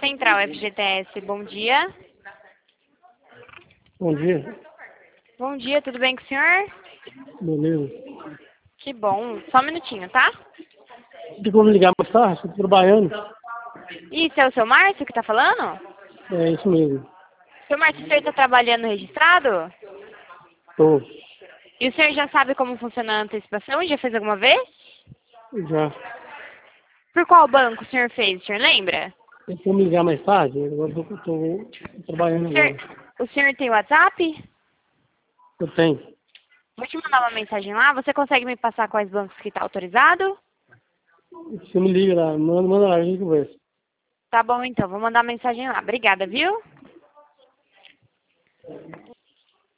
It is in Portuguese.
Central FGTS, bom dia. Bom dia. Bom dia, tudo bem com o senhor? Beleza. Que bom. Só um minutinho, tá? Tem como ligar mais tarde? Estou trabalhando. Isso, é o seu Márcio que tá falando? É isso mesmo. Seu Márcio, o senhor tá trabalhando registrado? Estou. E o senhor já sabe como funciona a antecipação? Já fez alguma vez? Já. Por qual banco o senhor fez? O senhor lembra? Tem como ligar mais tarde? Agora estou trabalhando agora. O senhor tem WhatsApp? Eu tenho. Vou te mandar uma mensagem lá. Você consegue me passar quais bancos que tá autorizado? Você me liga lá, manda lá, a gente conversa. Tá bom, então. Vou mandar uma mensagem lá. Obrigada, viu?